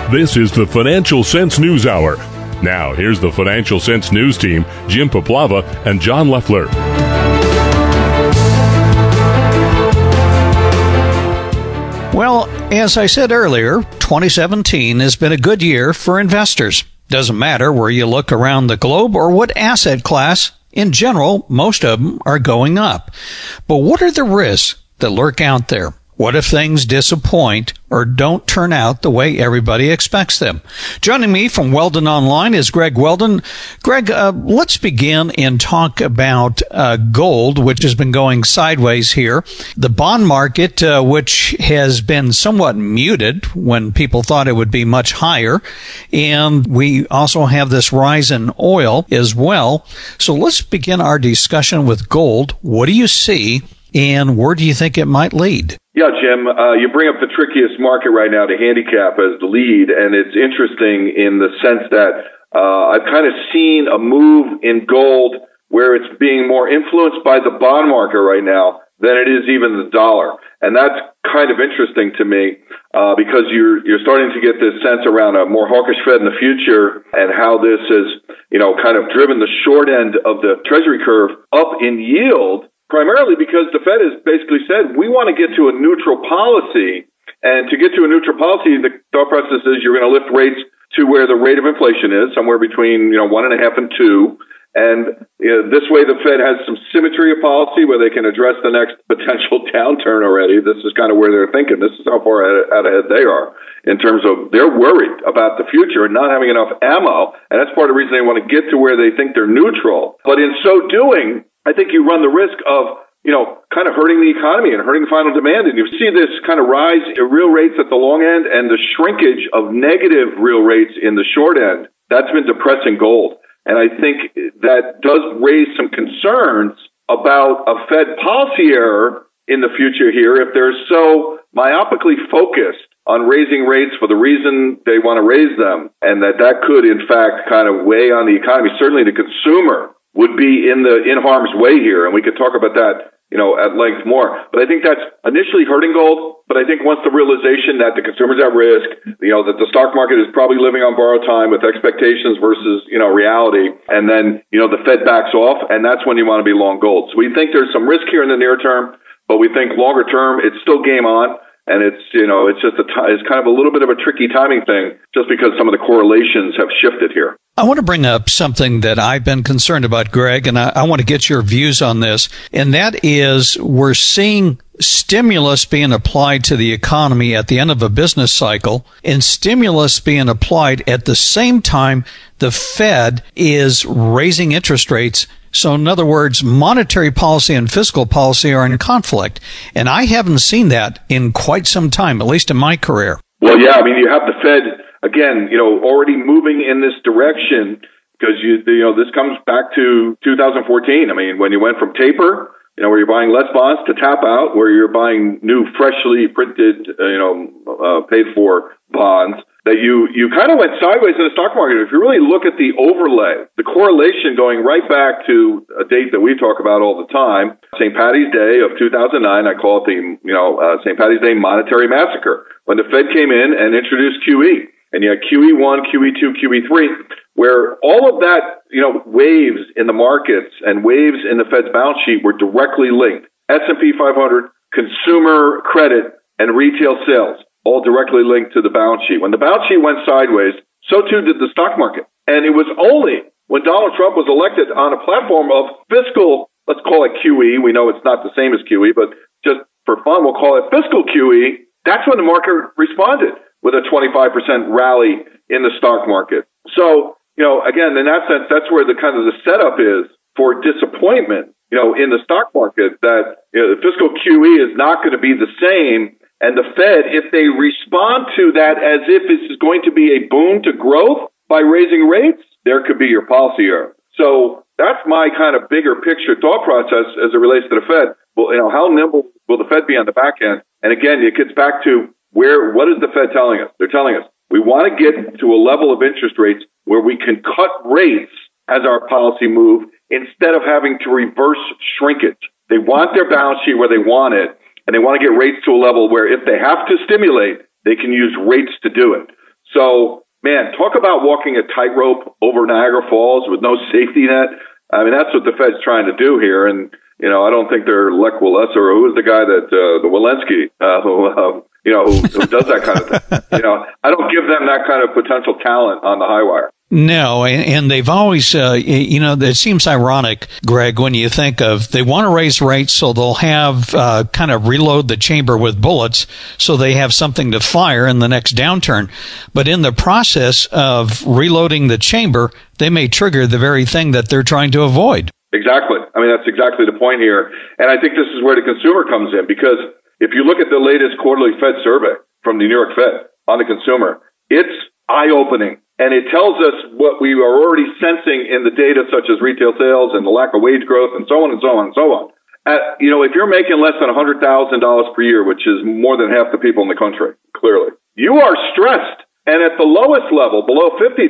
This is the Financial Sense News Hour. Now, here's the Financial Sense News team, Jim Poplava and John Leffler. Well, as I said earlier, 2017 has been a good year for investors. Doesn't matter where you look around the globe or what asset class. In general, most of them are going up. But what are the risks that lurk out there? What if things disappoint or don't turn out the way everybody expects them? Joining me from Weldon Online is Greg Weldon. Greg, let's begin and talk about gold, which has been going sideways here. The bond market, which has been somewhat muted when people thought it would be much higher. And we also have this rise in oil as well. So let's begin our discussion with gold. What do you see, and where do you think it might lead? Yeah, Jim, you bring up the trickiest market right now to handicap as the lead, and it's interesting in the sense that I've kind of seen a move in gold where it's being more influenced by the bond market right now than it is even the dollar. And that's kind of interesting to me because you're starting to get this sense around a more hawkish Fed in the future and how this has, kind of driven the short end of the Treasury curve up in yield. Primarily because the Fed has basically said, we want to get to a neutral policy. And to get to a neutral policy, the thought process is you're going to lift rates to where the rate of inflation is, somewhere between 1.5 and 2. And this way the Fed has some symmetry of policy where they can address the next potential downturn already. This is kind of where they're thinking. This is how far out ahead they are in terms of they're worried about the future and not having enough ammo. And that's part of the reason they want to get to where they think they're neutral. But in so doing, I think you run the risk of, kind of hurting the economy and hurting final demand. And you see this kind of rise in real rates at the long end and the shrinkage of negative real rates in the short end. That's been depressing gold. And I think that does raise some concerns about a Fed policy error in the future here if they're so myopically focused on raising rates for the reason they want to raise them, and that could, in fact, kind of weigh on the economy. Certainly the consumer would be in harm's way here, and we could talk about that, at length more. But I think that's initially hurting gold. But I think once the realization that the consumer's at risk, that the stock market is probably living on borrowed time with expectations versus, reality, and then, the Fed backs off, and that's when you want to be long gold. So we think there's some risk here in the near term, but we think longer term, it's still game on. And it's, it's just it's kind of a little bit of a tricky timing thing just because some of the correlations have shifted here. I want to bring up something that I've been concerned about, Greg, and I want to get your views on this. And that is we're seeing stimulus being applied to the economy at the end of a business cycle and stimulus being applied at the same time the Fed is raising interest rates. So in other words, monetary policy and fiscal policy are in conflict. And I haven't seen that in quite some time, at least in my career. Well, yeah, you have the Fed, again, already moving in this direction because, this comes back to 2014. When you went from taper, where you're buying less bonds to tap out, where you're buying new, freshly printed, paid for bonds, that you kind of went sideways in the stock market. If you really look at the overlay, the correlation going right back to a date that we talk about all the time, St. Patty's Day of 2009, I call it the, St. Patty's Day monetary massacre, when the Fed came in and introduced QE. And you had QE1, QE2, QE3, where all of that, waves in the markets and waves in the Fed's balance sheet were directly linked. S&P 500, consumer credit, and retail sales, all directly linked to the balance sheet. When the balance sheet went sideways, so too did the stock market. And it was only when Donald Trump was elected on a platform of fiscal, let's call it QE. We know it's not the same as QE, but just for fun, we'll call it fiscal QE. That's when the market responded with a 25% rally in the stock market. So, again, in that sense, that's where the kind of the setup is for disappointment, in the stock market, that the fiscal QE is not going to be the same. And the Fed, if they respond to that as if this is going to be a boon to growth by raising rates, there could be your policy error. So that's my kind of bigger picture thought process as it relates to the Fed. Well, how nimble will the Fed be on the back end? And again, it gets back to what is the Fed telling us? They're telling us we want to get to a level of interest rates where we can cut rates as our policy move instead of having to reverse shrinkage. They want their balance sheet where they want it, and they want to get rates to a level where if they have to stimulate, they can use rates to do it. So, man, talk about walking a tightrope over Niagara Falls with no safety net. I mean, that's what the Fed's trying to do here. And, I don't think they're Lech Walesa, or who is the guy that, the Walensky, who does that kind of thing. I don't give them that kind of potential talent on the high wire. No, and they've always, it seems ironic, Greg, when you think of they want to raise rates so they'll have kind of reload the chamber with bullets so they have something to fire in the next downturn. But in the process of reloading the chamber, they may trigger the very thing that they're trying to avoid. Exactly. I mean, that's exactly the point here. And I think this is where the consumer comes in, because if you look at the latest quarterly Fed survey from the New York Fed on the consumer, it's eye-opening. And it tells us what we are already sensing in the data, such as retail sales and the lack of wage growth and so on and so on and so on. If you're making less than $100,000 per year, which is more than half the people in the country, clearly, you are stressed. And at the lowest level, below $50,000,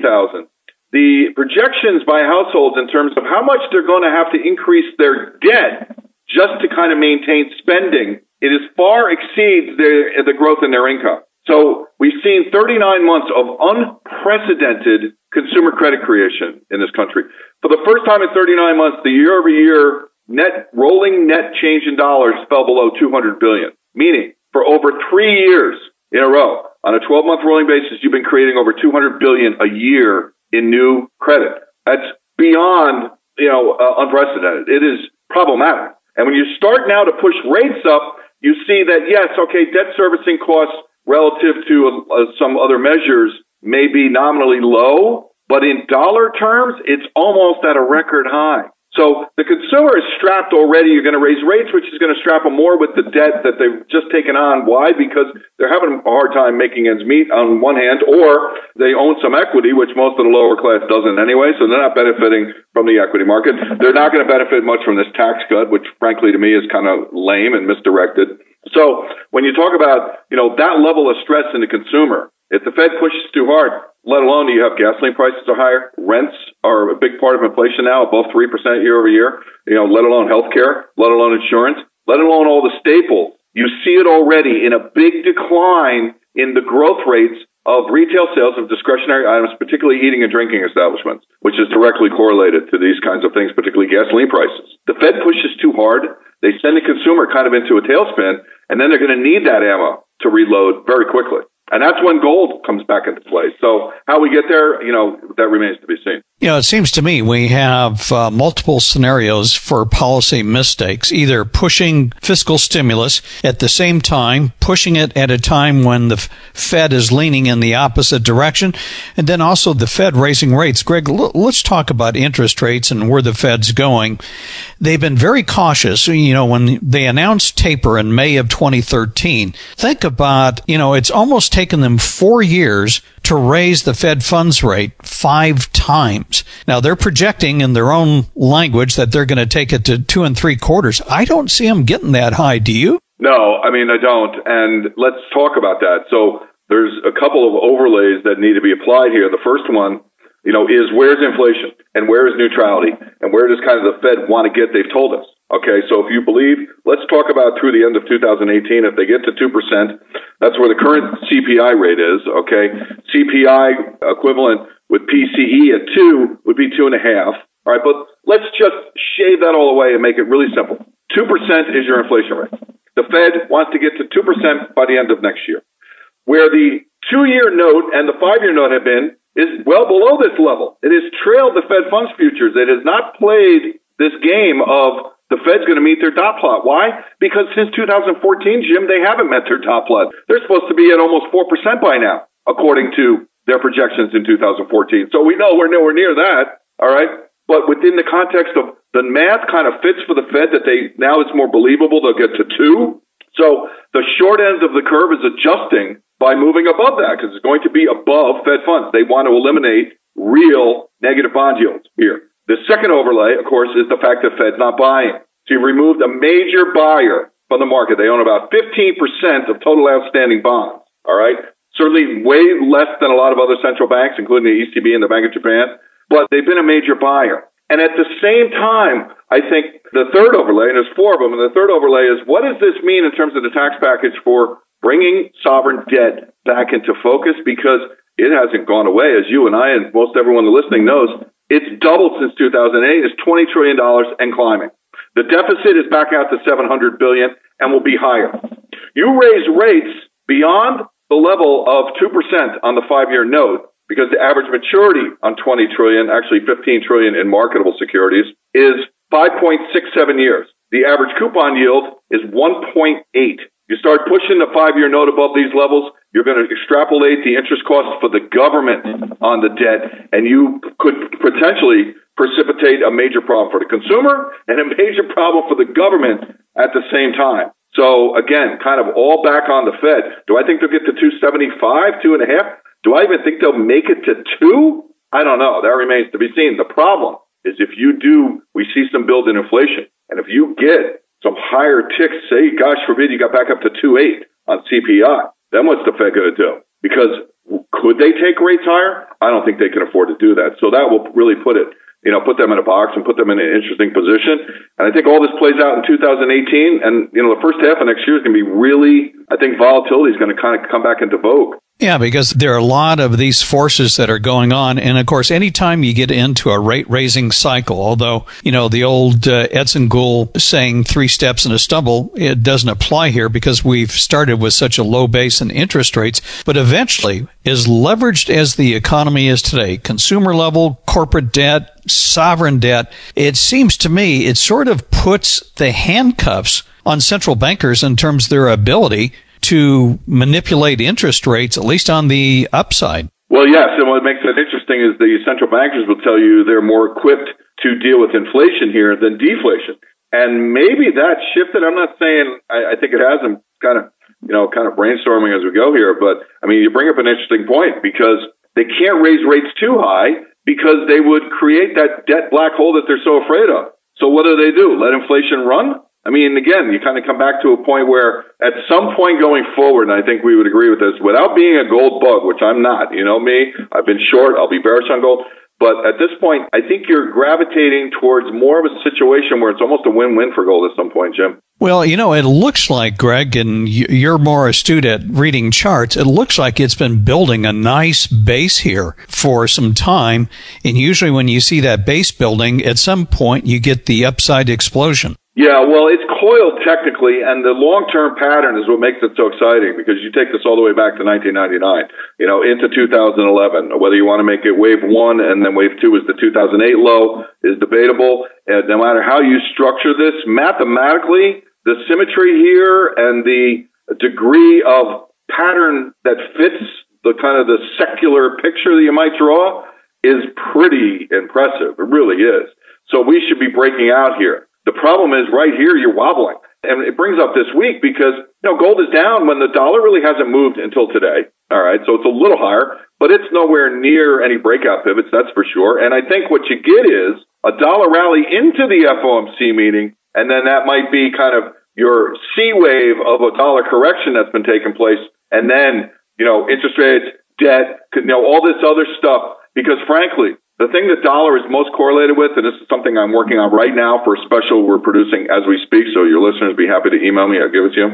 the projections by households in terms of how much they're going to have to increase their debt just to kind of maintain spending, it is far exceeds the growth in their income. So we've seen 39 months of unprecedented consumer credit creation in this country. For the first time in 39 months, the year-over-year rolling net change in dollars fell below $200 billion, meaning for over 3 years in a row, on a 12-month rolling basis, you've been creating over $200 billion a year in new credit. That's beyond, unprecedented. It is problematic. And when you start now to push rates up, you see that, yes, okay, debt servicing costs relative to some other measures may be nominally low, but in dollar terms, it's almost at a record high. So the consumer is strapped already. You're going to raise rates, which is going to strap them more with the debt that they've just taken on. Why? Because they're having a hard time making ends meet on one hand, or they own some equity, which most of the lower class doesn't anyway, so they're not benefiting from the equity market. They're not going to benefit much from this tax cut, which frankly to me is kind of lame and misdirected. So when you talk about, that level of stress in the consumer, if the Fed pushes too hard, let alone you have gasoline prices are higher, rents are a big part of inflation now, above 3% year over year, let alone healthcare, let alone insurance, let alone all the staples. You see it already in a big decline in the growth rates of retail sales of discretionary items, particularly eating and drinking establishments, which is directly correlated to these kinds of things, particularly gasoline prices. The Fed pushes too hard. They send the consumer kind of into a tailspin, and then they're going to need that ammo to reload very quickly. And that's when gold comes back into play. So how we get there, that remains to be seen. It seems to me we have multiple scenarios for policy mistakes, either pushing fiscal stimulus at the same time, pushing it at a time when the Fed is leaning in the opposite direction, and then also the Fed raising rates. Greg, let's talk about interest rates and where the Fed's going. They've been very cautious. When they announced taper in May of 2013, think about, it's almost taken them 4 years to raise the Fed funds rate 5 times. Now, they're projecting in their own language that they're going to take it to 2 3/4. I don't see them getting that high. Do you? No, I don't. And let's talk about that. So there's a couple of overlays that need to be applied here. The first one, is where's inflation and where is neutrality and where does kind of the Fed want to get? They've told us. Okay, so if you believe, let's talk about through the end of 2018, if they get to 2%, that's where the current CPI rate is, okay? CPI equivalent with PCE at 2 would be 2.5, all right? But let's just shave that all away and make it really simple. 2% is your inflation rate. The Fed wants to get to 2% by the end of next year. Where the 2-year note and the 5-year note have been is well below this level. It has trailed the Fed funds futures. It has not played this game of the Fed's going to meet their dot plot. Why? Because since 2014, Jim, they haven't met their dot plot. They're supposed to be at almost 4% by now, according to their projections in 2014. So we know we're nowhere near that, all right? But within the context of the math kind of fits for the Fed that now it's more believable they'll get to 2. So the short end of the curve is adjusting by moving above that because it's going to be above Fed funds. They want to eliminate real negative bond yields here. The second overlay, of course, is the fact that Fed's not buying. So you removed a major buyer from the market. They own about 15% of total outstanding bonds, all right? Certainly way less than a lot of other central banks, including the ECB and the Bank of Japan, but they've been a major buyer. And at the same time, I think the third overlay, and there's 4 of them, and the third overlay is what does this mean in terms of the tax package for bringing sovereign debt back into focus? Because it hasn't gone away. As you and I and most everyone listening knows, it's doubled since 2008. It's $20 trillion and climbing. The deficit is back out to $700 billion and will be higher. You raise rates beyond the level of 2% on the 5-year note, because the average maturity on $20 trillion, actually $15 trillion in marketable securities, is 5.67 years. The average coupon yield is 1.8. You start pushing the 5-year note above these levels, you're going to extrapolate the interest costs for the government on the debt, and you could potentially precipitate a major problem for the consumer and a major problem for the government at the same time. So again, kind of all back on the Fed. Do I think they'll get to 275, 2.5? Do I even think they'll make it to 2? I don't know. That remains to be seen. The problem is if you do, we see some build in inflation. And if you get some higher ticks, say, gosh forbid, you got back up to 2.8 on CPI, then what's the Fed going to do? Because could they take rates higher? I don't think they can afford to do that. So that will really put them in a box and put them in an interesting position. And I think all this plays out in 2018. And, the first half of next year is going to be really, I think volatility is going to kind of come back into vogue. Yeah, because there are a lot of these forces that are going on. And of course, anytime you get into a rate raising cycle, although, the old Edson Gould saying 3 steps and a stumble, it doesn't apply here because we've started with such a low base in interest rates. But eventually, as leveraged as the economy is today, consumer level, corporate debt, sovereign debt, it seems to me it sort of puts the handcuffs on central bankers in terms of their ability to manipulate interest rates, at least on the upside. Well, yes, and what makes that interesting is the central bankers will tell you they're more equipped to deal with inflation here than deflation. And maybe that shifted. I'm not saying I think it hasn't, kind of brainstorming as we go here, but I mean, you bring up an interesting point because they can't raise rates too high because they would create that debt black hole that they're so afraid of. So what do? Let inflation run? I mean, again, you kind of come back to a point where at some point going forward, and I think we would agree with this, without being a gold bug, which I'm not, you know me, I've been short, I'll be bearish on gold. But at this point, I think you're gravitating towards more of a situation where it's almost a win-win for gold at some point, Jim. Well, it looks like, Greg, and you're more astute at reading charts, it looks like it's been building a nice base here for some time. And usually when you see that base building, at some point you get the upside explosion. Yeah, well, it's coiled technically, and the long-term pattern is what makes it so exciting because you take this all the way back to 1999, into 2011. Whether you want to make it wave 1 and then wave 2 is the 2008 low is debatable. And no matter how you structure this, mathematically, the symmetry here and the degree of pattern that fits the kind of the secular picture that you might draw is pretty impressive. It really is. So we should be breaking out here. The problem is right here, you're wobbling. And it brings up this week because, gold is down when the dollar really hasn't moved until today. All right. So it's a little higher, but it's nowhere near any breakout pivots. That's for sure. And I think what you get is a dollar rally into the FOMC meeting. And then that might be kind of your C wave of a dollar correction that's been taking place. And then, interest rates, debt, all this other stuff, because frankly, the thing that dollar is most correlated with, and this is something I'm working on right now for a special we're producing as we speak, so your listeners be happy to email me, I'll give it to you,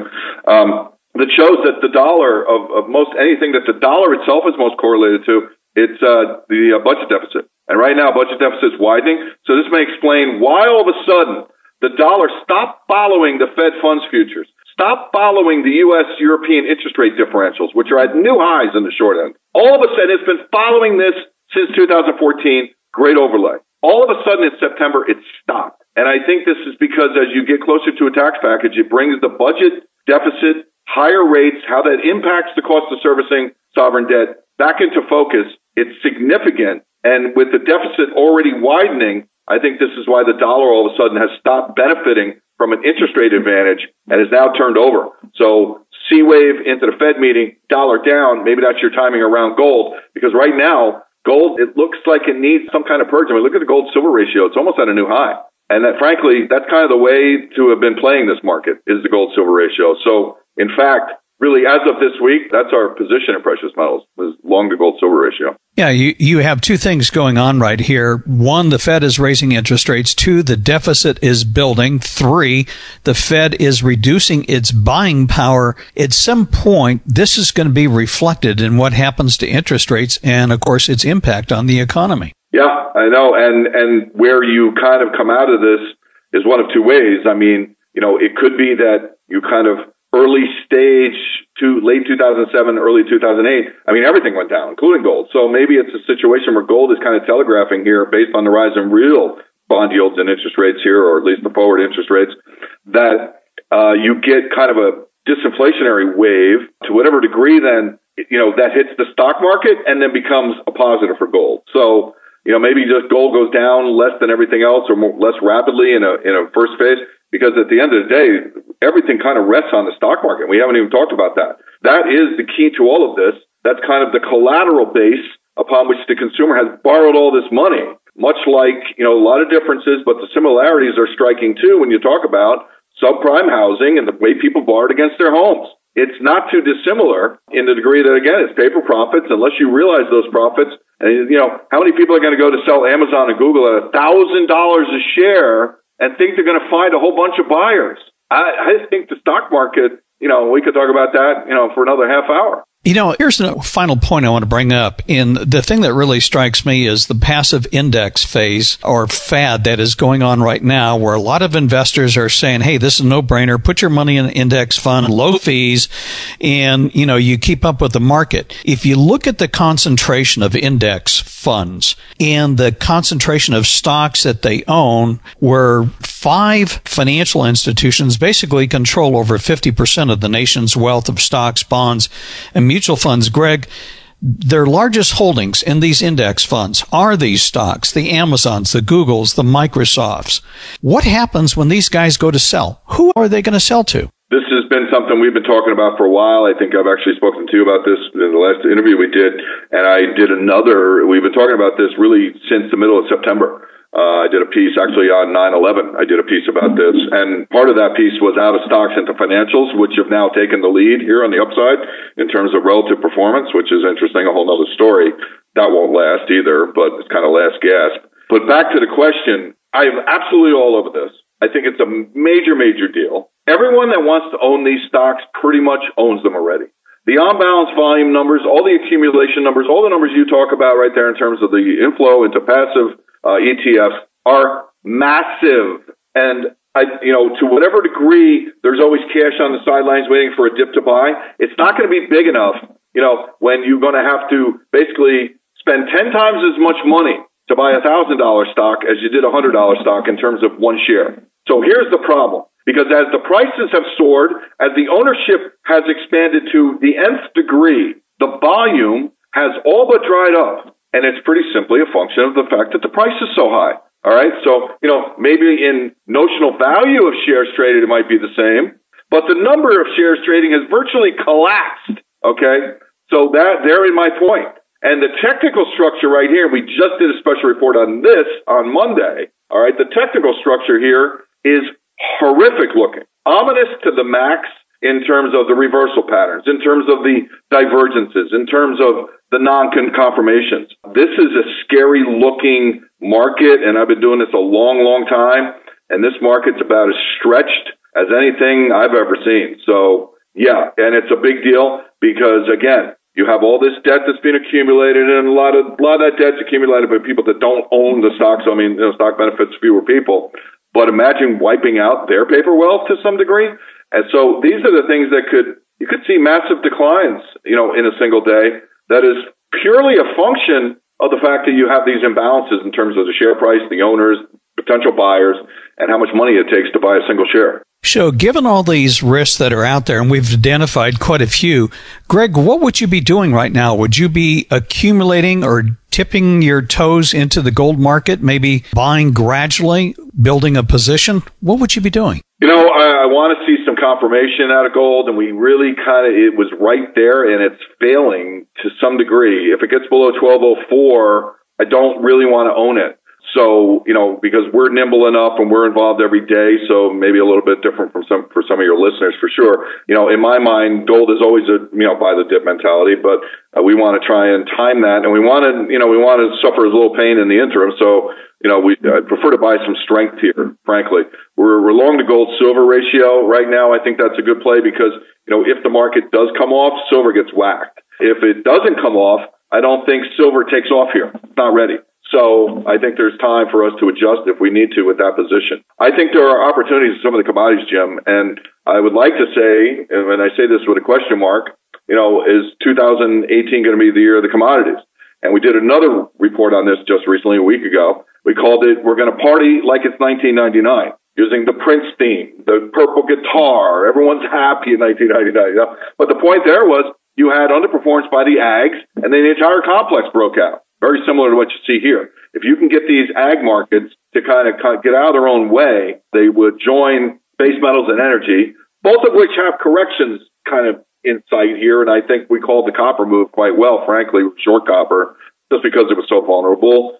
that shows that the dollar, of most anything that the dollar itself is most correlated to, it's the budget deficit. And right now, budget deficit is widening, so this may explain why all of a sudden the dollar stopped following the Fed funds futures, stopped following the U.S.-European interest rate differentials, which are at new highs in the short end. All of a sudden, it's been following this since 2014, great overlay. All of a sudden in September, it stopped. And I think this is because as you get closer to a tax package, it brings the budget deficit, higher rates, how that impacts the cost of servicing sovereign debt back into focus. It's significant. And with the deficit already widening, I think this is why the dollar all of a sudden has stopped benefiting from an interest rate advantage and has now turned over. So C wave into the Fed meeting, dollar down, maybe that's your timing around gold, because right now, gold, it looks like it needs some kind of purge. I mean, look at the gold-silver ratio. It's almost at a new high. And that, frankly, that's kind of the way to have been playing this market is the gold-silver ratio. So, in fact, really, as of this week, that's our position in precious metals, is long to gold silver ratio. Yeah, you have two things going on right here. One, the Fed is raising interest rates. Two, the deficit is building. Three, the Fed is reducing its buying power. At some point, this is going to be reflected in what happens to interest rates and, of course, its impact on the economy. Yeah, I know. And where you kind of come out of this is one of two ways. I mean, it could be that you kind of early stage to late 2007, early 2008, I mean, everything went down, including gold. So maybe it's a situation where gold is kind of telegraphing here based on the rise in real bond yields and interest rates here, or at least the forward interest rates, that you get kind of a disinflationary wave to whatever degree then, that hits the stock market and then becomes a positive for gold. So, maybe just gold goes down less than everything else or less rapidly in a first phase. Because at the end of the day, everything kind of rests on the stock market. We haven't even talked about that. That is the key to all of this. That's kind of the collateral base upon which the consumer has borrowed all this money. Much like, a lot of differences, but the similarities are striking too when you talk about subprime housing and the way people borrowed against their homes. It's not too dissimilar in the degree that, again, it's paper profits unless you realize those profits. And, how many people are going to go to sell Amazon and Google at $1,000 a share and think they're going to find a whole bunch of buyers? I think the stock market, we could talk about that, for another half hour. Here's the final point I want to bring up. And the thing that really strikes me is the passive index phase or fad that is going on right now, where a lot of investors are saying, hey, this is a no-brainer. Put your money in an index fund, low fees, and, you keep up with the market. If you look at the concentration of index funds and the concentration of stocks that they own, where 5 financial institutions basically control over 50% of the nation's wealth of stocks, bonds, and mutual funds. Greg, their largest holdings in these index funds are these stocks, the Amazons, the Googles, the Microsofts. What happens when these guys go to sell? Who are they going to sell to? This has been something we've been talking about for a while. I think I've actually spoken to you about this in the last interview we did, and I did another. We've been talking about this really since the middle of September. I did a piece actually on 9/11. I did a piece about this, and part of that piece was out of stocks into financials, which have now taken the lead here on the upside in terms of relative performance, which is interesting, a whole nother story. That won't last either, but it's kind of last gasp. But back to the question, I am absolutely all over this. I think it's a major, major deal. Everyone that wants to own these stocks pretty much owns them already. The on-balance volume numbers, all the accumulation numbers, all the numbers you talk about right there in terms of the inflow into passive ETFs are massive. And, to whatever degree there's always cash on the sidelines waiting for a dip to buy, it's not going to be big enough, when you're going to have to basically spend 10 times as much money to buy $1,000 stock as you did a $100 stock in terms of one share. So here's the problem. Because as the prices have soared, as the ownership has expanded to the nth degree, the volume has all but dried up. And it's pretty simply a function of the fact that the price is so high. All right. So, maybe in notional value of shares traded, it might be the same, but the number of shares trading has virtually collapsed. Okay. So therein my point. And the technical structure right here, we just did a special report on this on Monday. All right. The technical structure here is horrific looking, ominous to the max in terms of the reversal patterns, in terms of the divergences, in terms of the non-confirmations. This is a scary looking market, and I've been doing this a long, long time, and this market's about as stretched as anything I've ever seen. So, yeah, and it's a big deal because, again, you have all this debt that's been accumulated, and a lot of that debt's accumulated by people that don't own the stocks. I mean, stock benefits fewer people. But imagine wiping out their paper wealth to some degree. And so these are the things that you could see massive declines, in a single day. That is purely a function of the fact that you have these imbalances in terms of the share price, the owners, potential buyers, and how much money it takes to buy a single share. So given all these risks that are out there, and we've identified quite a few, Greg, what would you be doing right now? Would you be accumulating or tipping your toes into the gold market, maybe buying gradually, building a position? What would you be doing? I want to see some confirmation out of gold, and we really it was right there, and it's failing to some degree. If it gets below 1204, I don't really want to own it. So, because we're nimble enough and we're involved every day, so maybe a little bit different for some of your listeners for sure. In my mind, gold is always a, buy the dip mentality, but we want to try and time that, and we want to suffer a little pain in the interim. So, I prefer to buy some strength here, frankly. We're long to gold silver ratio right now. I think that's a good play because, if the market does come off, silver gets whacked. If it doesn't come off, I don't think silver takes off here. It's not ready. So I think there's time for us to adjust if we need to with that position. I think there are opportunities in some of the commodities, Jim, and I would like to say, and I say this with a question mark, is 2018 going to be the year of the commodities? And we did another report on this just recently, a week ago. We called it, we're going to party like it's 1999, using the Prince theme, the purple guitar. Everyone's happy in 1999. But the point there was you had underperformance by the ags, and then the entire complex broke out. Very similar to what you see here. If you can get these ag markets to kind of get out of their own way, they would join base metals and energy, both of which have corrections kind of in sight here. And I think we called the copper move quite well, frankly, short copper, just because it was so vulnerable.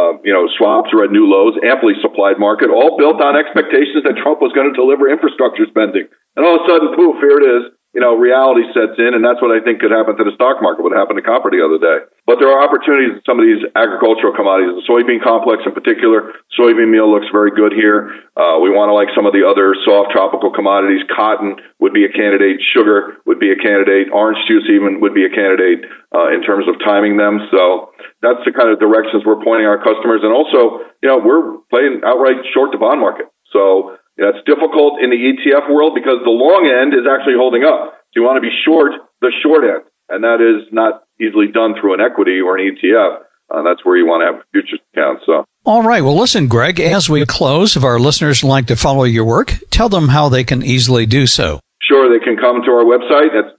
Swaps are at new lows, amply supplied market, all built on expectations that Trump was going to deliver infrastructure spending. And all of a sudden, poof, here it is. Reality sets in, and that's what I think could happen to the stock market, what happened to copper the other day. But there are opportunities in some of these agricultural commodities, the soybean complex in particular. Soybean meal looks very good here. We want to like some of the other soft tropical commodities. Cotton would be a candidate. Sugar would be a candidate. Orange juice even would be a candidate in terms of timing them. So that's the kind of directions we're pointing our customers. And also, we're playing outright short the bond market. So it's difficult in the ETF world because the long end is actually holding up. So you want to be short the short end, and that is not easily done through an equity or an ETF. That's where you want to have futures accounts. So. All right. Well, listen, Greg, as we close, if our listeners like to follow your work, tell them how they can easily do so. Sure. They can come to our website. That's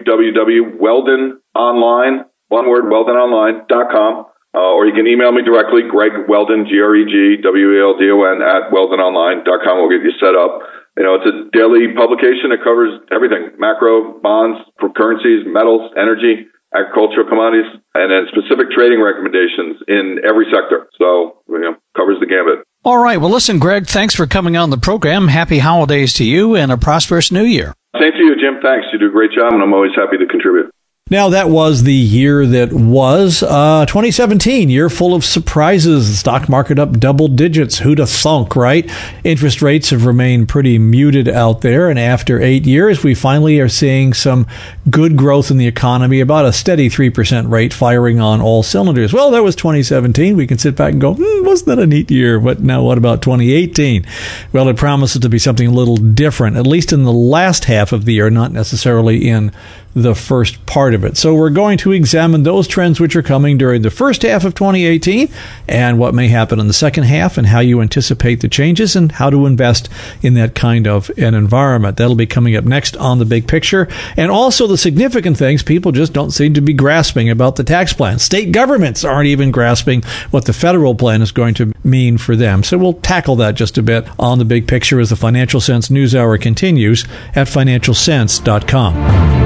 www.weldononline, one word, weldononline.com. Or you can email me directly, Greg Weldon, GregWeldon, at weldononline.com. We'll get you set up. It's a daily publication that covers everything, macro, bonds, currencies, metals, energy, agricultural commodities, and then specific trading recommendations in every sector. So, covers the gambit. All right. Well, listen, Greg, thanks for coming on the program. Happy holidays to you and a prosperous new year. Same to you, Jim. Thanks. You do a great job, and I'm always happy to contribute. Now, that was the year that was 2017, year full of surprises. The stock market up double digits. Who'd have thunk, right? Interest rates have remained pretty muted out there. And after 8 years, we finally are seeing some good growth in the economy, about a steady 3% rate firing on all cylinders. Well, that was 2017. We can sit back and go, wasn't that a neat year? But now what about 2018? Well, it promises to be something a little different, at least in the last half of the year, not necessarily in the first part of it. So we're going to examine those trends which are coming during the first half of 2018 and what may happen in the second half and how you anticipate the changes and how to invest in that kind of an environment. That'll be coming up next on The Big Picture. And also the significant things people just don't seem to be grasping about the tax plan. State governments aren't even grasping what the federal plan is going to mean for them. So we'll tackle that just a bit on The Big Picture as the Financial Sense News Hour continues at financialsense.com.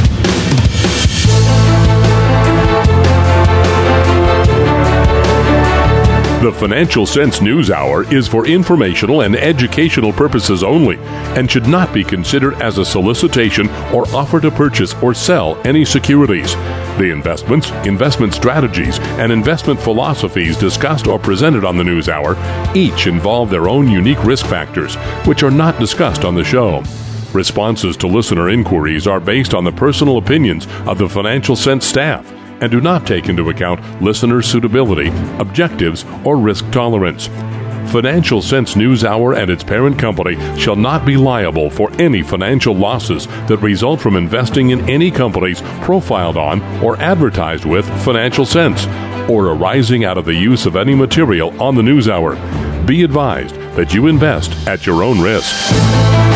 The Financial Sense News Hour is for informational and educational purposes only and should not be considered as a solicitation or offer to purchase or sell any securities. The investments, investment strategies, and investment philosophies discussed or presented on the News Hour each involve their own unique risk factors, which are not discussed on the show. Responses to listener inquiries are based on the personal opinions of the Financial Sense staff and do not take into account listener suitability, objectives, or risk tolerance. Financial Sense News Hour and its parent company shall not be liable for any financial losses that result from investing in any companies profiled on or advertised with Financial Sense, or arising out of the use of any material on the News Hour. Be advised that you invest at your own risk.